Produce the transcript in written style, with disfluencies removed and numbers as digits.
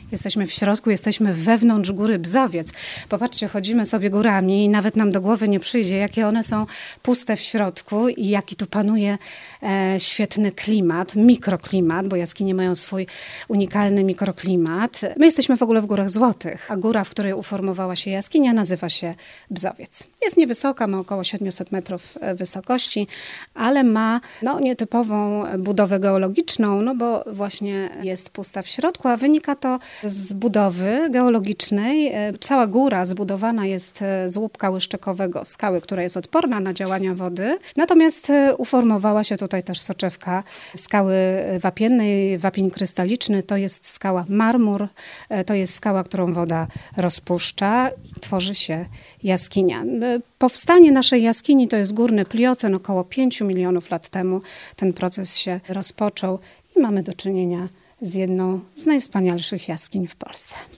Jesteśmy w środku, jesteśmy wewnątrz góry Bzowiec. Popatrzcie, chodzimy sobie górami i nawet nam do głowy nie przyjdzie, jakie one są puste w środku i jaki tu panuje świetny klimat, mikroklimat, bo jaskinie mają swój unikalny mikroklimat. My jesteśmy w ogóle w Górach Złotych, a góra, w której uformowała się jaskinia, nazywa się Bzowiec. Jest niewysoka, ma około 700 metrów wysokości, ale ma nietypową budowę geologiczną, bo właśnie jest pusta w środku, a wynika to z budowy geologicznej. Cała góra zbudowana jest z łupka łyżczykowego, skały, która jest odporna na działania wody. Natomiast uformowała się tutaj też soczewka skały wapiennej, wapień krystaliczny. To jest skała marmur, to jest skała, którą woda rozpuszcza i tworzy się jaskinia. Powstanie naszej jaskini to jest górny pliocen, około 5 milionów lat temu ten proces się rozpoczął i mamy do czynienia z jedną z najwspanialszych jaskiń w Polsce.